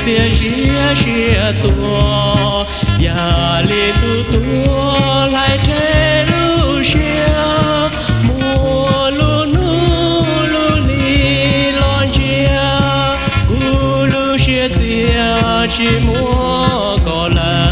xia xia tua ya li tua lại thế lu xia mùa lu lu li lon chia u lu xia chỉ mua có là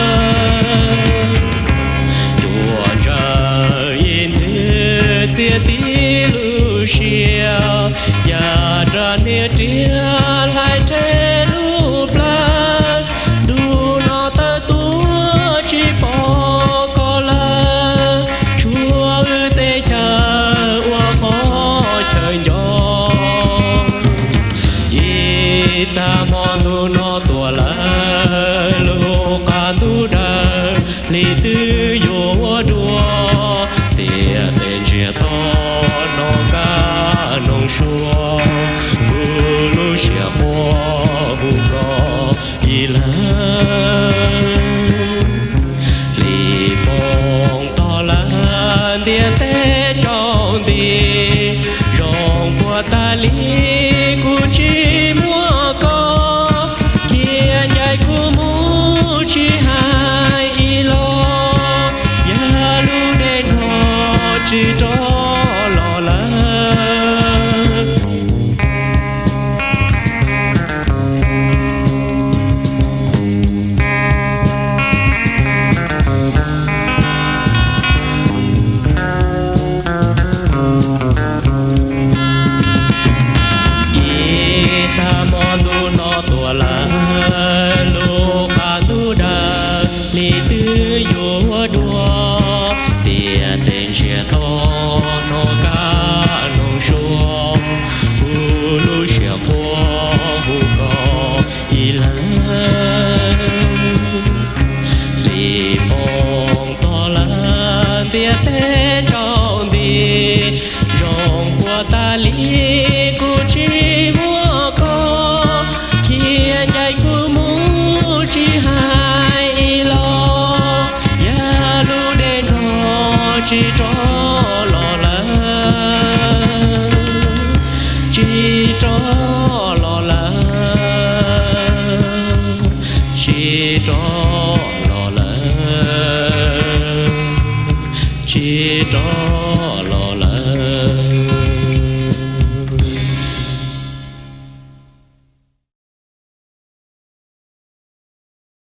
chùa trời yên thế tia tí lu xia ya ra nia tia lại thế lu bla du nó ta tua chỉ bỏ có là chúa ư tê chờ qua khó trời gió ta mòn tu nó tua là lu ca tu đa li tư yo đua tia tên chia to nó ca nông xua lu xia hoa bu có y la li bông to la tia tê trong đi rong qua ta li cu chi mua có chia nhai cu mu chi hai y lo ya lu đen ho chi cho lo la ta mòn tu nó tua la lu ca tu đa li tư yo đua tia tên chia to nó ca nông xua lu xia hoa bu có y la li bông to la tia tê trong đi rong qua ta li cu chi mua có chia nhai cu mu chi hai lo ya lu đen ho chi cho lo la chi cho